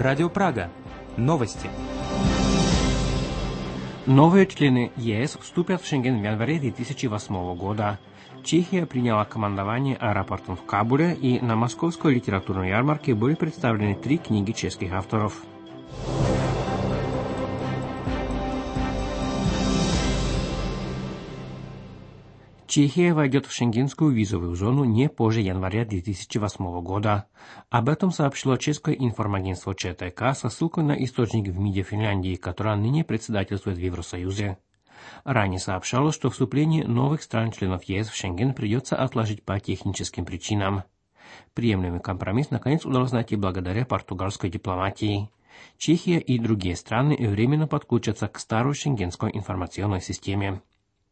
Радио Прага. Новости. Новые члены ЕС вступят в Шенген в январе 2008 года. Чехия приняла командование аэропортом в Кабуле, и на Московской литературной ярмарке были представлены 3 книги чешских авторов. Чехия войдет в шенгенскую визовую зону не позже января 2008 года. Об этом сообщило чешское информагентство ЧТК со ссылкой на источник в МИДе Финляндии, которая ныне председательствует в Евросоюзе. Ранее сообщалось, что вступление новых стран-членов ЕС в Шенген придется отложить по техническим причинам. Приемлемый компромисс наконец удалось найти благодаря португальской дипломатии. Чехия и другие страны временно подключатся к старой шенгенской информационной системе.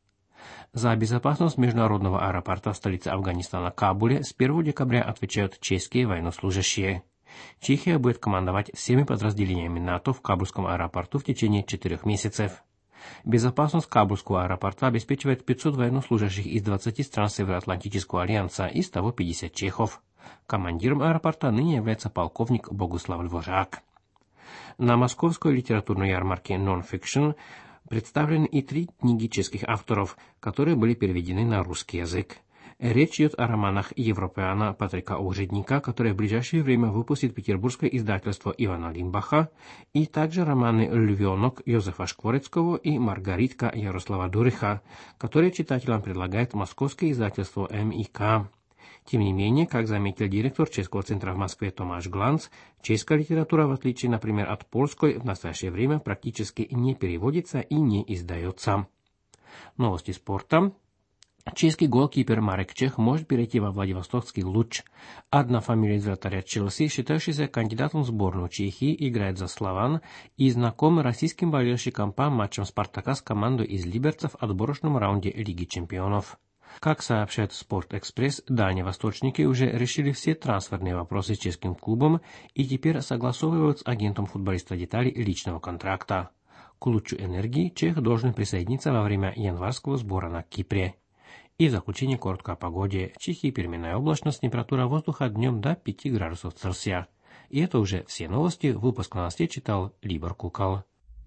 За безопасность международного аэропорта в столице Афганистана Кабуле с 1 декабря отвечают чешские военнослужащие. Чехия будет командовать всеми подразделениями НАТО в Кабульском аэропорту в течение 4 месяцев. Безопасность Кабульского аэропорта обеспечивает 500 военнослужащих из 20 стран Североатлантического альянса, из того 50 чехов. Командиром аэропорта ныне является полковник Богуслав Дворжак. На Московской литературной ярмарке Non-Fiction представлены и 3 книги чешских авторов, которые были переведены на русский язык. Речь идет о романах Европеана Патрика Ужедника, который в ближайшее время выпустит петербургское издательство Ивана Лимбаха, и также романы «Львенок» Йозефа Шкворецкого и «Маргаритка» Ярослава Дуриха, которые читателям предлагает московское издательство МИК. Тем не менее, как заметил директор Чешского центра в Москве Томаш Гланц, чешская литература, в отличие, например, от польской, в настоящее время практически не переводится и не издается. Новости спорта. Чешский голкипер Марек Чех может перейти во Владивостокский «Луч». Одна фамилия из вратаря Челси, считающийся кандидатом в сборную Чехии, играет за «Слован» и знакомый российским болельщикам по матчам «Спартака» с командой из Либерца в отборочном раунде Лиги чемпионов. Как сообщает «Спорт-экспресс», дальневосточники уже решили все трансферные вопросы с чешским клубом и теперь согласовывают с агентом футболиста детали личного контракта. К «Лучу энергии» Чех должен присоединиться во время январского сбора на Кипре. И в заключение коротко о погоде. В Чехии переменная облачность, температура воздуха днем до 5 градусов Цельсия. И это уже все новости. Выпуск новостей читал Либор Кукал.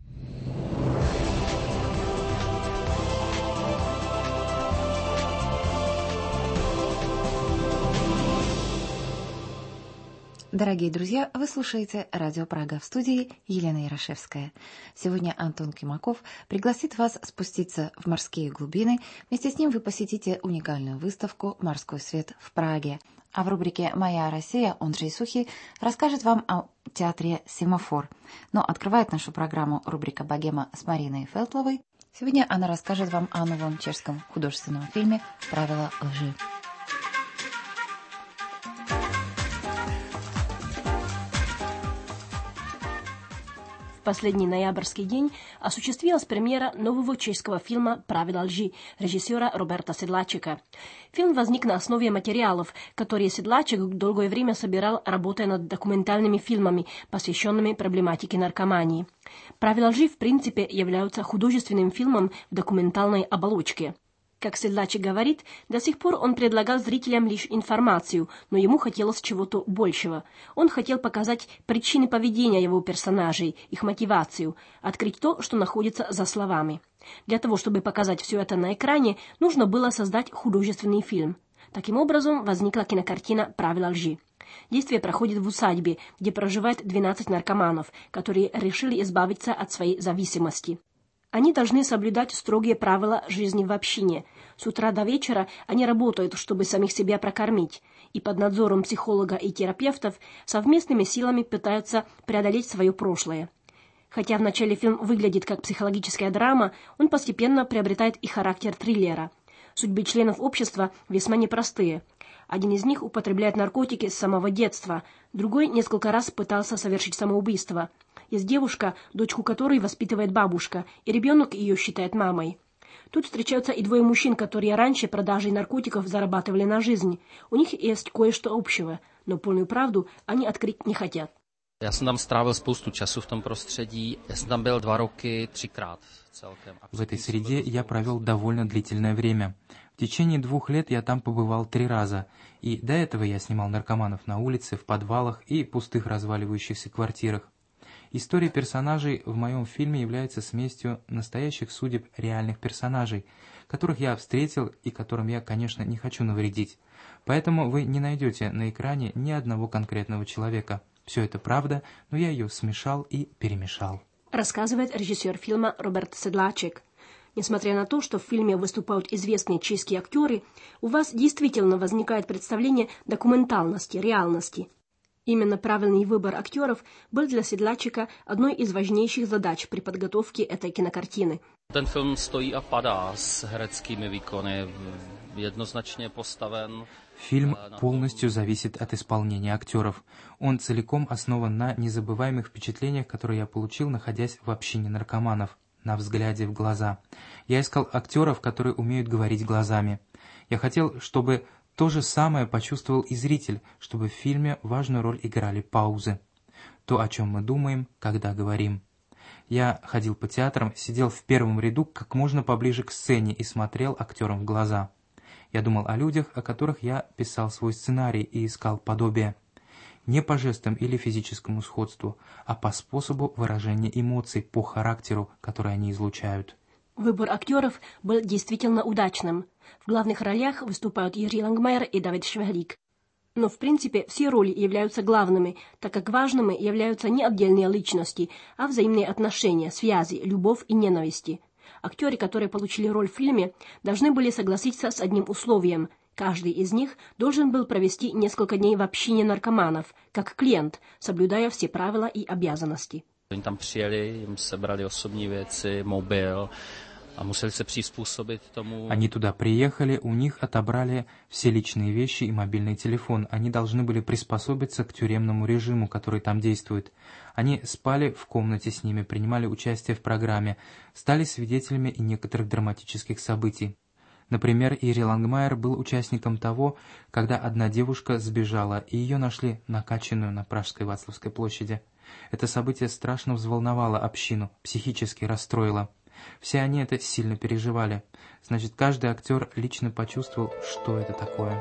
Дорогие друзья, вы слушаете Радио Прага, в студии Елена Ярошевская. Сегодня Антон Кимаков пригласит вас спуститься в морские глубины. Вместе с ним вы посетите уникальную выставку «Морской свет» в Праге. А в рубрике «Моя Россия» Ондрей Сухий расскажет вам о театре «Семафор». Но открывает нашу программу рубрика «Богема» с Мариной Фелтловой. Сегодня она расскажет вам о новом чешском художественном фильме «Правила лжи». В последний ноябрьский день осуществилась премьера нового чешского фильма «Правила лжи» режиссера Роберта Седлачика. Фильм возник на основе материалов, которые Седлачик долгое время собирал, работая над документальными фильмами, посвященными проблематике наркомании. «Правила лжи» в принципе являются художественным фильмом в документальной оболочке. Как Седлачик говорит, до сих пор он предлагал зрителям лишь информацию, но ему хотелось чего-то большего. Он хотел показать причины поведения его персонажей, их мотивацию, открыть то, что находится за словами. Для того, чтобы показать все это на экране, нужно было создать художественный фильм. Таким образом, возникла кинокартина «Правила лжи». Действие проходит в усадьбе, где проживает 12 наркоманов, которые решили избавиться от своей зависимости. Они должны соблюдать строгие правила жизни в общине. С утра до вечера они работают, чтобы самих себя прокормить, и под надзором психолога и терапевтов совместными силами пытаются преодолеть свое прошлое. Хотя в начале фильм выглядит как психологическая драма, он постепенно приобретает и характер триллера. Судьбы членов общества весьма непростые. Один из них употребляет наркотики с самого детства, другой несколько раз пытался совершить самоубийство. Есть девушка, дочку которой воспитывает бабушка, и ребенок ее считает мамой. Тут встречаются и 2 мужчин, которые раньше продажей наркотиков зарабатывали на жизнь. У них есть кое-что общего, но полную правду они открыть не хотят. Já jsem tam strávil spoustu času v tom prostředí. Já jsem tam byl 2 roky, 3krát celkem. В этой среде я провел довольно длительное время. В течение 2 лет я там побывал 3 раза. И до этого я снимал наркоманов на улице, в подвалах и пустых разваливающихся квартирах. История персонажей в моем фильме является смесью настоящих судеб реальных персонажей, которых я встретил и которым я, конечно, не хочу навредить. Поэтому вы не найдете на экране ни одного конкретного человека. Все это правда, но я ее смешал и перемешал. Рассказывает режиссер фильма Роберт Седлачек. Несмотря на то, что в фильме выступают известные чешские актеры, у вас действительно возникает представление документальности, реальности. Именно правильный выбор актеров был для Седлачека одной из важнейших задач при подготовке этой кинокартины. Ten film stojí a padá s hereckými výkony, jednoznačně postaven. Фильм полностью зависит от исполнения актеров. Он целиком основан на незабываемых впечатлениях, которые я получил, находясь в общине наркоманов, на взгляде в глаза. Я искал актеров, которые умеют говорить глазами. Я хотел, чтобы то же самое почувствовал и зритель, чтобы в фильме важную роль играли паузы. То, о чем мы думаем, когда говорим. Я ходил по театрам, сидел в первом ряду как можно поближе к сцене и смотрел актерам в глаза. Я думал о людях, о которых я писал свой сценарий и искал подобие. Не по жестам или физическому сходству, а по способу выражения эмоций, по характеру, который они излучают. Выбор актеров был действительно удачным. В главных ролях выступают Jiří Langmajer и David Švehlík. Но, в принципе, все роли являются главными, так как важными являются не отдельные личности, а взаимные отношения, связи, любовь и ненависти. Актеры, которые получили роль в фильме, должны были согласиться с одним условием. Каждый из них должен был провести несколько дней в общине наркоманов, как клиент, соблюдая все правила и обязанности. Oni tam přijeli, jim sebrali osobní věci, mobil a museli se přizpůsobit tomu. Они туда приехали, у них отобрали все личные вещи и мобильный телефон. Они должны были приспособиться к тюремному режиму, который там действует. Они спали в комнате с ними, принимали участие в программе, стали свидетелями и некоторых драматических событий. Например, Jiří Langmajer был участником того, когда одна девушка сбежала, и ее нашли накачанную на Пражской Вацлавской площади. Это событие страшно взволновало общину, психически расстроило. Все они это сильно переживали. Значит, каждый актер лично почувствовал, что это такое.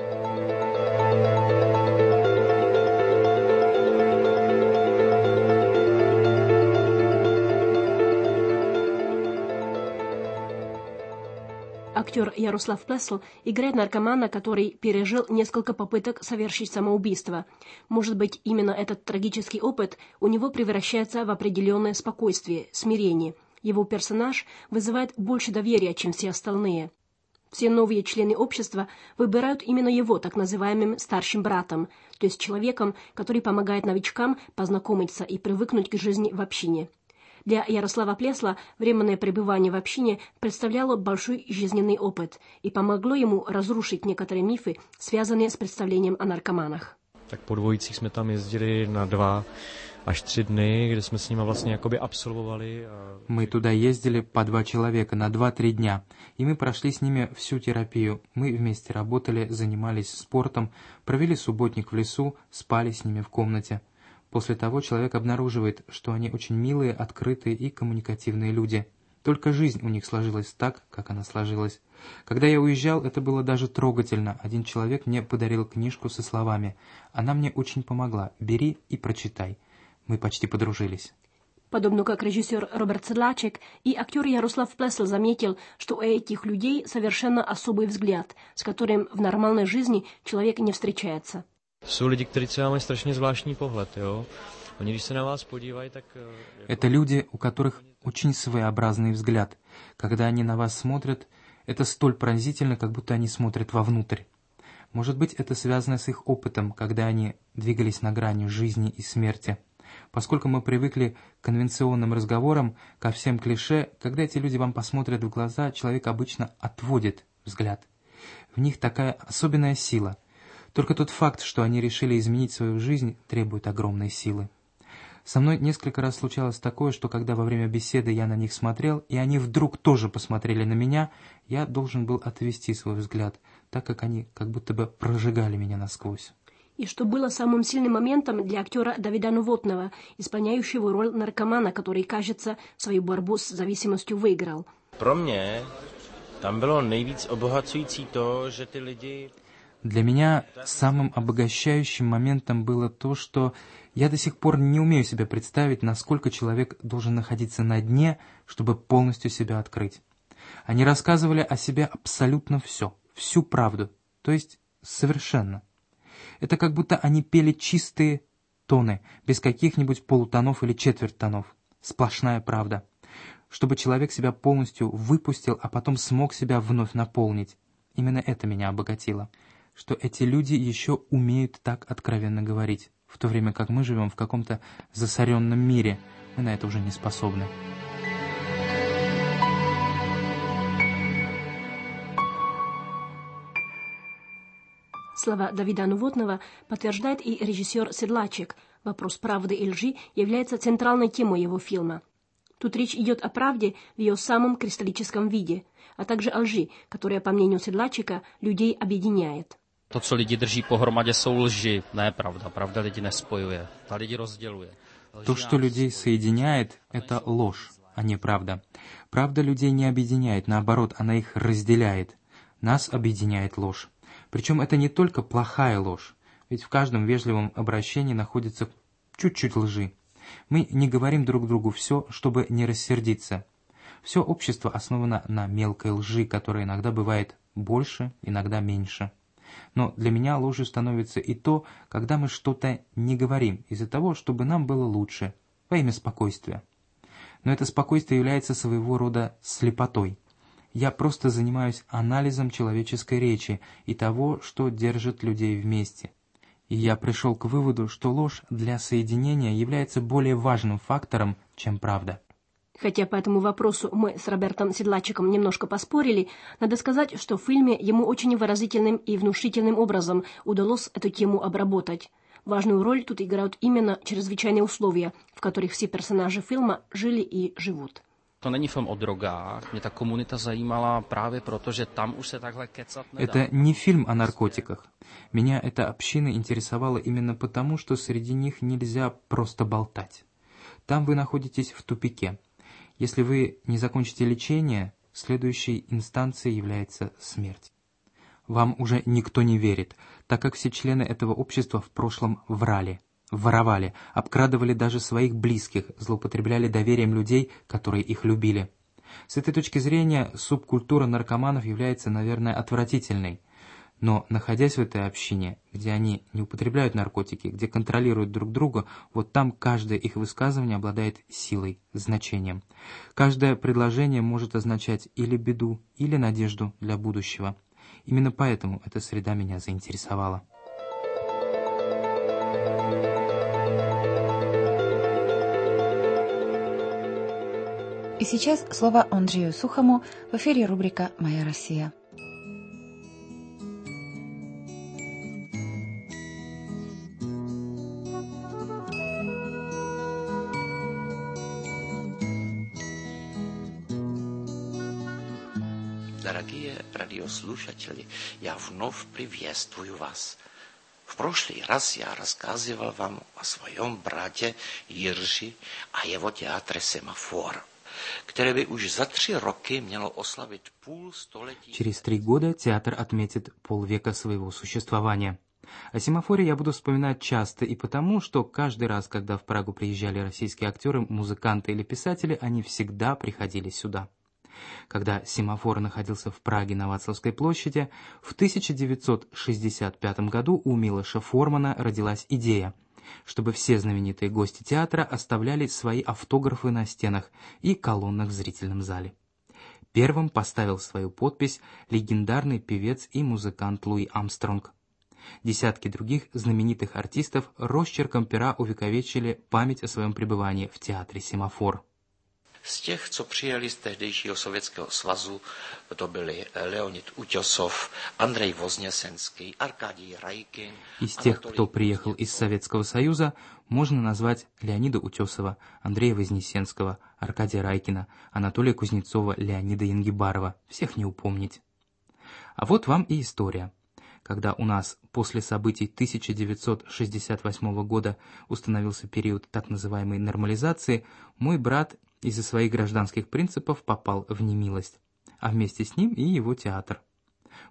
Актер Ярослав Плесл играет наркомана, который пережил несколько попыток совершить самоубийство. Может быть, именно этот трагический опыт у него превращается в определенное спокойствие, смирение. Его персонаж вызывает больше доверия, чем все остальные. Все новые члены общества выбирают именно его так называемым старшим братом, то есть человеком, который помогает новичкам познакомиться и привыкнуть к жизни в общине. Для Ярослава Плесла временное пребывание в общине представляло большой жизненный опыт и помогло ему разрушить некоторые мифы, связанные с представлением о наркоманах. Tak po dvojicích jsme tam jezdili na 2 až 3 dny, kde jsme s nimi vlastně jakoby absolvovali. Мы туда ездили по 2 человека на 2-3 дня, и мы прошли с ними всю терапию. Мы вместе работали, занимались спортом, провели субботник в лесу, спали с ними в комнате. После того человек обнаруживает, что они очень милые, открытые и коммуникативные люди. Только жизнь у них сложилась так, как она сложилась. Когда я уезжал, это было даже трогательно. Один человек мне подарил книжку со словами: «Она мне очень помогла. Бери и прочитай». Мы почти подружились. Подобно как режиссер Роберт Седлачек, и актер Ярослав Плесл заметил, что у этих людей совершенно особый взгляд, с которым в нормальной жизни человек не встречается. Jsou lidi, kteří třeba mají strašně zvláštní pohled, jo. Oni, když se na vás podívají, tak... Это люди, у которых очень своеобразный взгляд. Когда они на вас смотрят, это столь пронзительно, как будто они смотрят вовнутрь. Может быть, это связано с их опытом, когда они двигались на грани жизни и смерти. Поскольку мы привыкли к конвенционным разговорам, ко всем клише, когда эти люди вам посмотрят в глаза, человек обычно отводит взгляд. В них такая особенная сила. Только тот факт, что они решили изменить свою жизнь, требует огромной силы. Со мной несколько раз случалось такое, что когда во время беседы я на них смотрел, и они вдруг тоже посмотрели на меня, я должен был отвести свой взгляд, так как они как будто бы прожигали меня насквозь. И что было самым сильным моментом для актера Давида Novotного, исполняющего роль наркомана, который, кажется, свою борьбу с зависимостью выиграл. Pro mě tam bylo nejvíc obohacující to, že ty lidi... Для меня самым обогащающим моментом было то, что Я до сих пор не умею себе представить, насколько человек должен находиться на дне, чтобы полностью себя открыть. Они рассказывали о себе абсолютно все, всю правду, то есть совершенно. Это как будто они пели чистые тоны, без каких-нибудь полутонов или четвертьтонов. Сплошная правда. Чтобы человек себя полностью выпустил, а потом смог себя вновь наполнить. Именно это меня обогатило. Что эти люди еще умеют так откровенно говорить, в то время как мы живем в каком-то засоренном мире. Мы на это уже не способны. Слова Давида Новотного подтверждает и режиссер Седлачек. Вопрос правды и лжи является центральной темой его фильма. Тут речь идет о правде в ее самом кристаллическом виде, а также о лжи, которая, по мнению Седлачека, людей объединяет. To, co lidi drží pohromadě, jsou lži, ne pravda. Pravda lidi nespojuje, ta lidi rozděluje. То, что людей соединяет, это ложь, а не правда. Правда людей не объединяет, наоборот, она их разделяет. Нас объединяет ложь. Причем это не только плохая ложь, ведь в каждом вежливом обращении находится чуть-чуть лжи. Мы не говорим друг другу все, чтобы не рассердиться. Все общество основано на мелкой лжи, которая иногда бывает больше, иногда меньше. Но для меня ложью становится и то, когда мы что-то не говорим из-за того, чтобы нам было лучше, во имя спокойствия. Но это спокойствие является своего рода слепотой. Я просто занимаюсь анализом человеческой речи и того, что держит людей вместе. И я пришел к выводу, что ложь для соединения является более важным фактором, чем правда. Хотя по этому вопросу мы с Робертом Седлачиком немножко поспорили, надо сказать, что в фильме ему очень выразительным и внушительным образом удалось эту тему обработать. Важную роль тут играют именно чрезвычайные условия, в которых все персонажи фильма жили и живут. To není film o drogách, mě ta komunita zajímala právě proto, že tam už se takhle kecat nedá. Это не фильм о наркотиках. Меня эта община интересовала именно потому, что среди них нельзя просто болтать. Там вы находитесь в тупике. Если вы не закончите лечение, следующей инстанцией является смерть. Вам уже никто не верит, так как все члены этого общества в прошлом врали, воровали, обкрадывали даже своих близких, злоупотребляли доверием людей, которые их любили. С этой точки зрения субкультура наркоманов является, наверное, отвратительной. Но, находясь в этой общине, где они не употребляют наркотики, где контролируют друг друга, вот там каждое их высказывание обладает силой, значением. Каждое предложение может означать или беду, или надежду для будущего. Именно поэтому эта среда меня заинтересовала. И сейчас слово Андрею Сухому. В эфире рубрика «Моя Россия». Дорогие радиослушатели, я вновь приветствую вас. В прошлый раз я рассказывал вам о своем брате Jirži a jeho театре «Семафор», které by už za 3 roky mělo oslavit půl století. Через 3 года театр отметит полвека своего существования. О «Семафоре» я буду вспоминать часто и потому, что каждый раз, когда в Прагу приезжали российские актеры, музыканты или писатели, они всегда приходили сюда. Когда «Семафор» находился в Праге на Вацлавской площади, в 1965 году у Милоша Формана родилась идея, чтобы все знаменитые гости театра оставляли свои автографы на стенах и колоннах в зрительном зале. Первым поставил свою подпись легендарный певец и музыкант Луи Армстронг. Десятки других знаменитых артистов росчерком пера увековечили память о своем пребывании в театре «Семафор». Z těch, co přijeli z tehdejšího Sovětského svazu, to byli Leonid Utěsov, Andrej Вознясенский, Аркадий Райкин. Из тех, кто приехал из Советского Союза, можно назвать Леонида Утесова, Андрея Вознесенского, Аркадия Райкина, Анатолия Кузнецова, Леонида Янгибарова. Всех не упомнить. А вот вам и история. Когда у нас после событий 1968 года установился период так называемой нормализации, мой брат из-за своих гражданских принципов попал в немилость, а вместе с ним и его театр.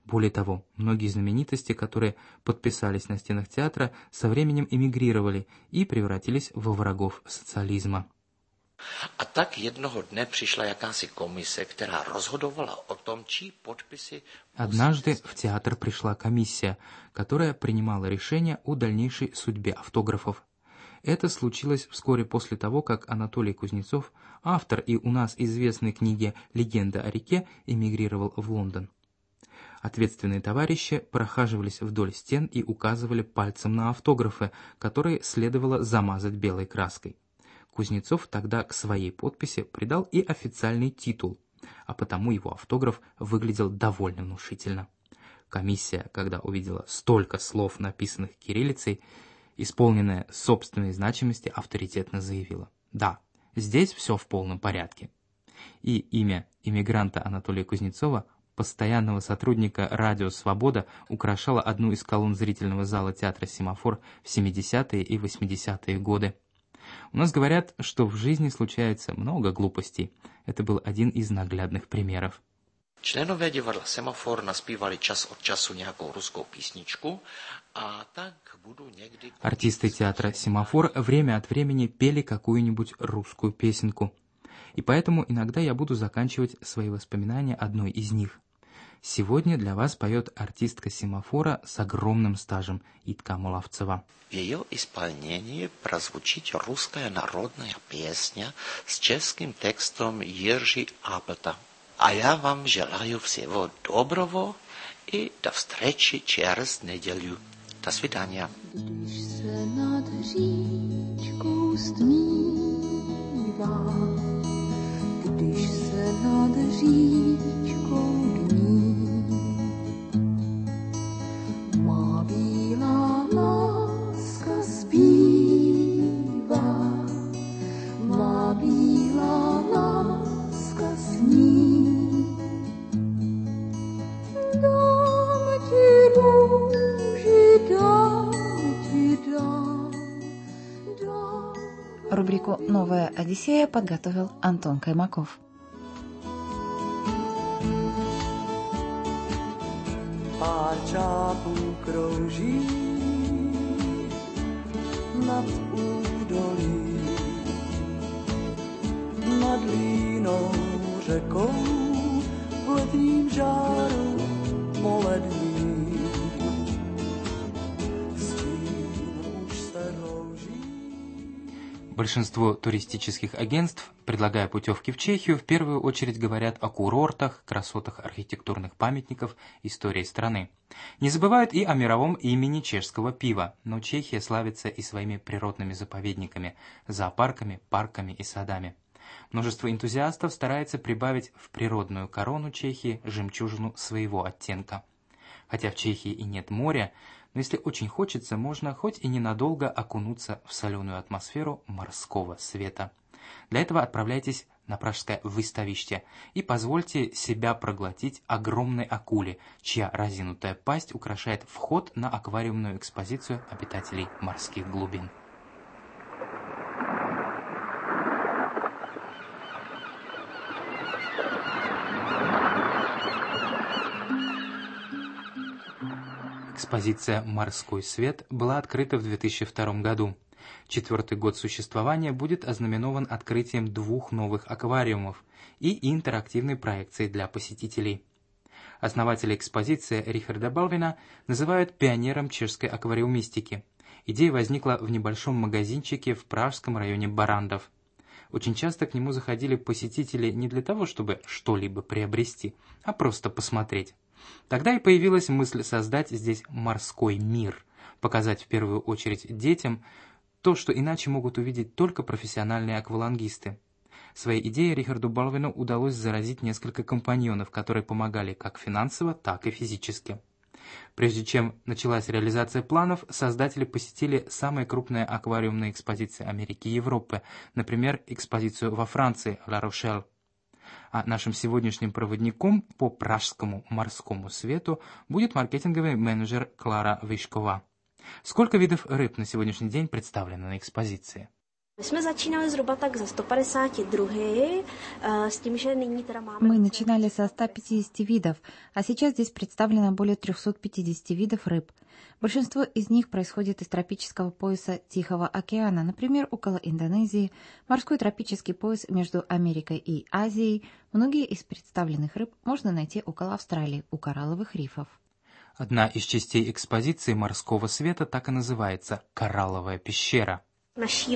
Более того, многие знаменитости, которые подписались на стенах театра, со временем эмигрировали и превратились во врагов социализма. A tak jednoho dne přišla jakási komise, která rozhodovala o tom, čí podpisy... Однажды в театр пришла комиссия, которая принимала решение о дальнейшей судьбе автографов. Это случилось вскоре после того, как Анатолий Кузнецов, автор и у нас известной книги «Легенда о реке», эмигрировал в Лондон. Ответственные товарищи прохаживались вдоль стен и указывали пальцем на автографы, которые следовало замазать белой краской. Кузнецов тогда к своей подписи придал и официальный титул, а потому его автограф выглядел довольно внушительно. Комиссия, когда увидела столько слов, написанных кириллицей, исполненная собственной значимости, авторитетно заявила: «Да, здесь все в полном порядке». И имя иммигранта Анатолия Кузнецова, постоянного сотрудника «Радио Свобода», украшало одну из колонн зрительного зала театра «Семафор» в 70-е и 80-е годы. У нас говорят, что в жизни случается много глупостей. Это был один из наглядных примеров. Členové divadla Semafor naspívali čas od času nějakou ruskou písničku, a tak budu někdy... Артисты театра «Семафор» время от времени пели какую-нибудь русскую песенку. И поэтому иногда я буду заканчивать свои воспоминания одной из них. Сегодня для вас поет артистка «Семафора» с огромным стажем Итка Мулавцева. В ее исполнении прозвучит русская народная песня с чешским текстом Jiří Appelta. А я вам желаю всего доброго и до встречи через неделю. До свидания. Když se nad říčkou stmívá, když se nad říčkou dní, má bílá láska zpívá, má bílá láska sní. Dám ti růži, dám ti dám. Рубрику «Новая Одиссея» подготовил Антон Каймаков. Pár čápů krouží nad údolí, nad línou řekou, v letním žáru polední. Большинство туристических агентств, предлагая путевки в Чехию, в первую очередь говорят о курортах, красотах архитектурных памятников, истории страны. Не забывают и о мировом имени чешского пива, но Чехия славится и своими природными заповедниками, зоопарками, парками и садами. Множество энтузиастов старается прибавить в природную корону Чехии жемчужину своего оттенка. Хотя в Чехии и нет моря, но если очень хочется, можно хоть и ненадолго окунуться в соленую атмосферу морского света. Для этого отправляйтесь на пражское выставище и позвольте себя проглотить огромной акуле, чья разинутая пасть украшает вход на аквариумную экспозицию обитателей морских глубин. Экспозиция «Морской свет» была открыта в 2002 году. Четвертый год существования будет ознаменован открытием 2 новых аквариумов и интерактивной проекцией для посетителей. Основатели экспозиции Рихарда Балвина называют пионером чешской аквариумистики. Идея возникла в небольшом магазинчике в пражском районе Барандов. Очень часто к нему заходили посетители не для того, чтобы что-либо приобрести, а просто посмотреть. Тогда и появилась мысль создать здесь морской мир, показать в первую очередь детям то, что иначе могут увидеть только профессиональные аквалангисты. Своей идеей Рихарду Балвину удалось заразить несколько компаньонов, которые помогали как финансово, так и физически. Прежде чем началась реализация планов, создатели посетили самые крупные аквариумные экспозиции Америки и Европы, например, экспозицию во Франции «Ла Рошель». А нашим сегодняшним проводником по пражскому морскому свету будет маркетинговый менеджер Клара Вишкова. Сколько видов рыб на сегодняшний день представлено на экспозиции? Мы начинали со 150 видов, а сейчас здесь представлено более 350 видов рыб. Большинство из них происходит из тропического пояса Тихого океана, например, около Индонезии, морской тропический пояс между Америкой и Азией. Многие из представленных рыб можно найти около Австралии, у коралловых рифов. Одна из частей экспозиции морского света так и называется «Коралловая пещера». Нашей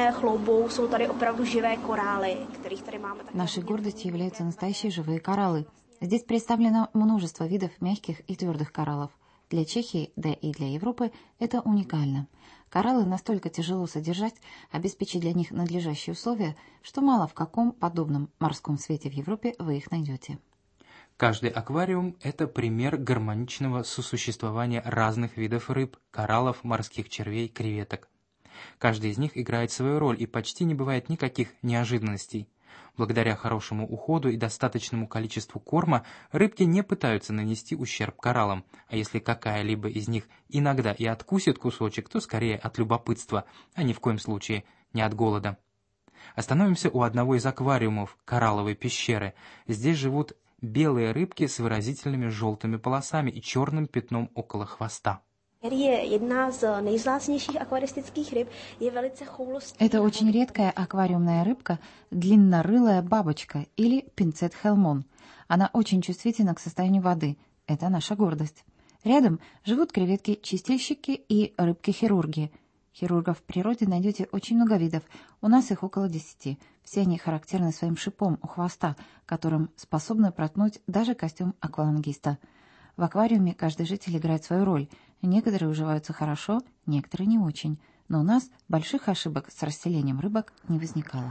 гордостью являются настоящие живые кораллы. Здесь представлено множество видов мягких и твердых кораллов. Для Чехии, да и для Европы это уникально. Кораллы настолько тяжело содержать, обеспечить для них надлежащие условия, что мало в каком подобном морском свете в Европе вы их найдете. Каждый аквариум – это пример гармоничного сосуществования разных видов рыб, кораллов, морских червей, креветок. Каждый из них играет свою роль, и почти не бывает никаких неожиданностей. Благодаря хорошему уходу и достаточному количеству корма рыбки не пытаются нанести ущерб кораллам, а если какая-либо из них иногда и откусит кусочек, то скорее от любопытства, а ни в коем случае не от голода. Остановимся у одного из аквариумов коралловой пещеры. Здесь живут белые рыбки с выразительными желтыми полосами и черным пятном около хвоста. Это очень редкая аквариумная рыбка, длиннорылая бабочка или пинцет хелмон. Она очень чувствительна к состоянию воды. Это наша гордость. Рядом живут креветки-чистильщики и рыбки-хирурги. Хирургов в природе найдете очень много видов. У нас их около 10. Все они характерны своим шипом у хвоста, которым способны проткнуть даже костюм аквалангиста. В аквариуме каждый житель играет свою роль. Некоторые уживаются хорошо, некоторые не очень. Но у нас больших ошибок с расселением рыбок не возникало.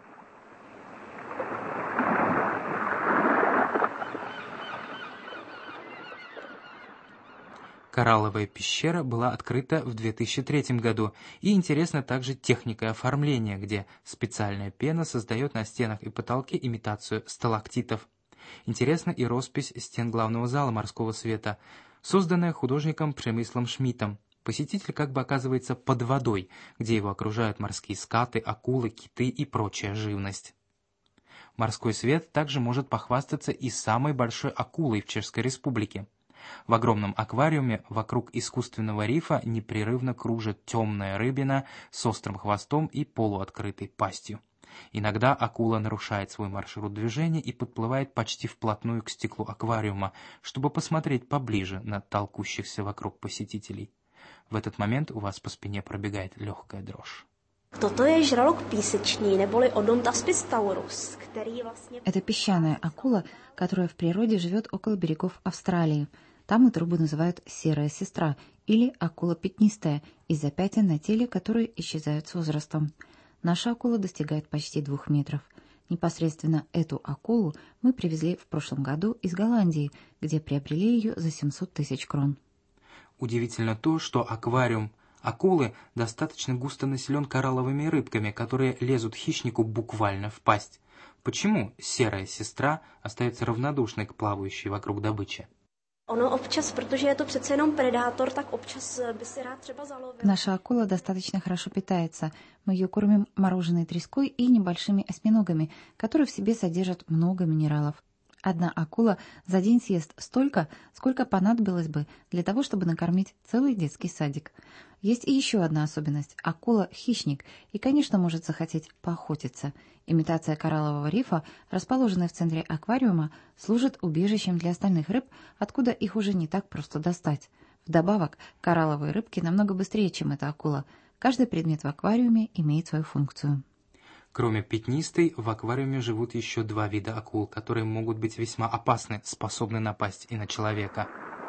Коралловая пещера была открыта в 2003 году, и интересна также техника оформления, где специальная пена создает на стенах и потолке имитацию сталактитов. Интересна и роспись стен главного зала морского света, созданная художником Przemyslом Шмидтом. Посетитель как бы оказывается под водой, где его окружают морские скаты, акулы, киты и прочая живность. Морской свет также может похвастаться и самой большой акулой в Чешской Республике. В огромном аквариуме вокруг искусственного рифа непрерывно кружит темная рыбина с острым хвостом и полуоткрытой пастью. Иногда акула нарушает свой маршрут движения и подплывает почти вплотную к стеклу аквариума, чтобы посмотреть поближе на толкущихся вокруг посетителей. В этот момент у вас по спине пробегает легкая дрожь. Это песчаная акула, которая в природе живет около берегов Австралии. Там эту рыбу называют серая сестра или акула пятнистая из-за пятен на теле, которые исчезают с возрастом. Наша акула достигает почти 2 метров. Непосредственно эту акулу мы привезли в прошлом году из Голландии, где приобрели ее за 700 тысяч крон. Удивительно то, что аквариум акулы достаточно густо населен коралловыми рыбками, которые лезут хищнику буквально в пасть. Почему серая сестра остается равнодушной к плавающей вокруг добыче? Наша акула достаточно хорошо питается. Мы ее кормим мороженой треской и небольшими осьминогами, которые в себе содержат много минералов. Одна акула за день съест столько, сколько понадобилось бы для того, чтобы накормить целый детский садик. Есть и еще одна особенность. Акула – хищник и, конечно, может захотеть поохотиться. Имитация кораллового рифа, расположенная в центре аквариума, служит убежищем для остальных рыб, откуда их уже не так просто достать. Вдобавок, коралловые рыбки намного быстрее, чем эта акула. Каждый предмет в аквариуме имеет свою функцию. Кроме пятнистой, в аквариуме живут еще 2 вида акул, которые могут быть весьма опасны, способны напасть и на человека.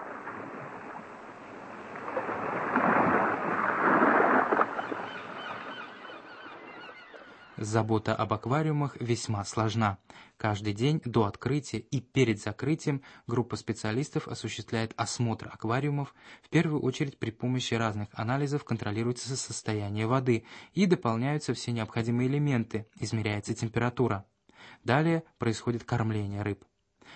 Забота об аквариумах весьма сложна. Каждый день до открытия и перед закрытием группа специалистов осуществляет осмотр аквариумов. В первую очередь при помощи разных анализов контролируется состояние воды и дополняются все необходимые элементы, измеряется температура. Далее происходит кормление рыб.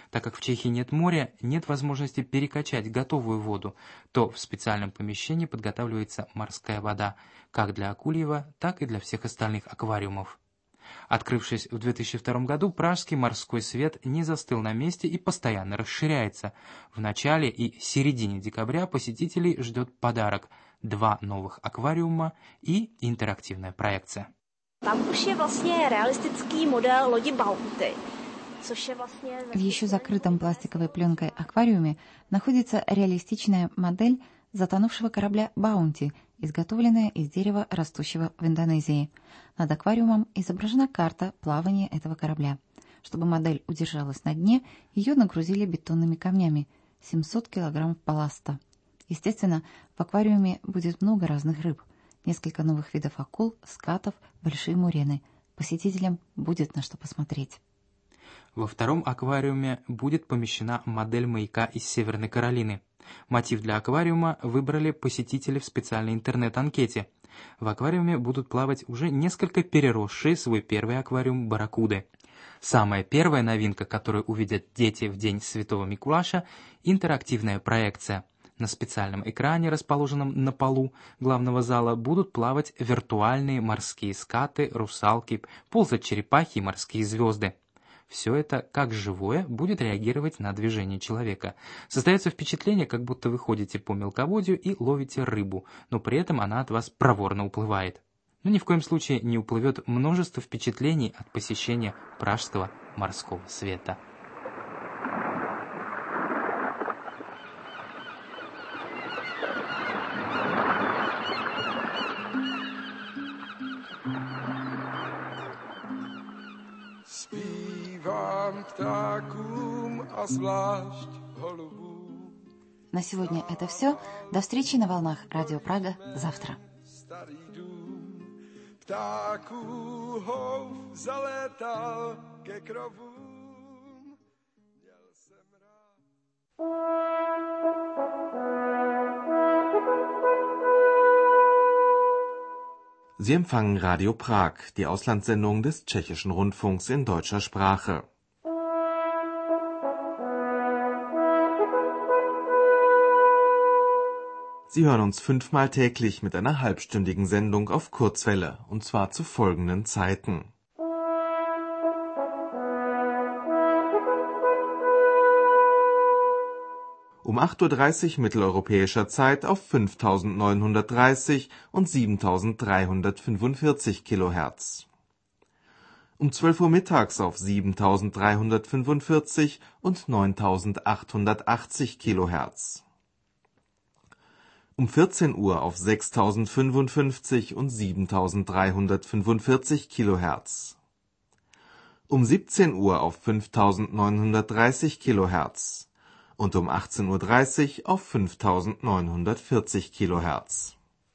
Так как в Чехии нет моря, нет возможности перекачать готовую воду, то в специальном помещении подготавливается морская вода, как для Акульева, так и для всех остальных аквариумов. Открывшись в 2002 году, Пражский морской свет не застыл на месте и постоянно расширяется. В начале и середине декабря посетителей ждет подарок – 2 новых аквариума и интерактивная проекция. Там už je vlastně realistický model lodi Bounty. В еще закрытом пластиковой пленкой аквариуме находится реалистичная модель затонувшего корабля «Баунти», изготовленная из дерева, растущего в Индонезии. Над аквариумом изображена карта плавания этого корабля. Чтобы модель удержалась на дне, ее нагрузили бетонными камнями – 700 килограммов балласта. Естественно, в аквариуме будет много разных рыб. Несколько новых видов акул, скатов, большие мурены. Посетителям будет на что посмотреть. Во втором аквариуме будет помещена модель маяка из Северной Каролины. Мотив для аквариума выбрали посетители в специальной интернет-анкете. В аквариуме будут плавать уже несколько переросшие свой первый аквариум барракуды. Самая первая новинка, которую увидят дети в День Святого Микулаша – интерактивная проекция. На специальном экране, расположенном на полу главного зала, будут плавать виртуальные морские скаты, русалки, ползать черепахи и морские звезды. Все это, как живое, будет реагировать на движение человека. Создается впечатление, как будто вы ходите по мелководью и ловите рыбу, но при этом она от вас проворно уплывает. Но ни в коем случае не уплывет множество впечатлений от посещения Пражского морского света. На сегодня это все. До встречи на волнах Радио Прага завтра. Sie empfangen Radio Prag, die Auslandssendung des Tschechischen Rundfunks in deutscher Sprache. Sie hören uns 5-mal täglich mit einer halbstündigen Sendung auf Kurzwelle, und zwar zu folgenden Zeiten. Um 8:30 Uhr mitteleuropäischer Zeit auf 5930 und 7345 kHz. Um 12 Uhr mittags auf 7345 und 9880 kHz. Um 14 Uhr auf 6055 und 7345 kHz. Um 17 Uhr auf 5930 kHz. Und um 18:30 Uhr auf 5940 kHz.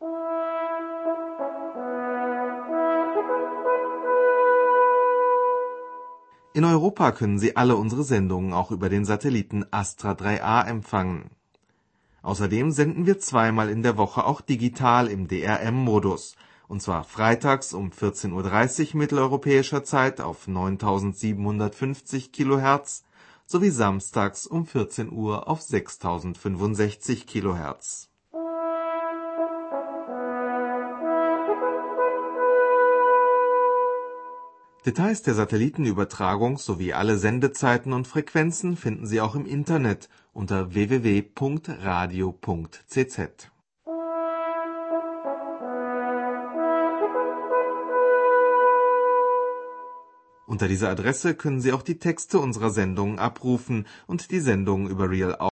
In Europa können Sie alle unsere Sendungen auch über den Satelliten Astra 3A empfangen. Außerdem senden wir 2-mal in der Woche auch digital im DRM-Modus, und zwar freitags um 14:30 Uhr mitteleuropäischer Zeit auf 9750 kHz, sowie samstags um 14 Uhr auf 6065 kHz. Details der Satellitenübertragung sowie alle Sendezeiten und Frequenzen finden Sie auch im Internet unter www.radio.cz. Unter dieser Adresse können Sie auch die Texte unserer Sendungen abrufen und die Sendungen über Real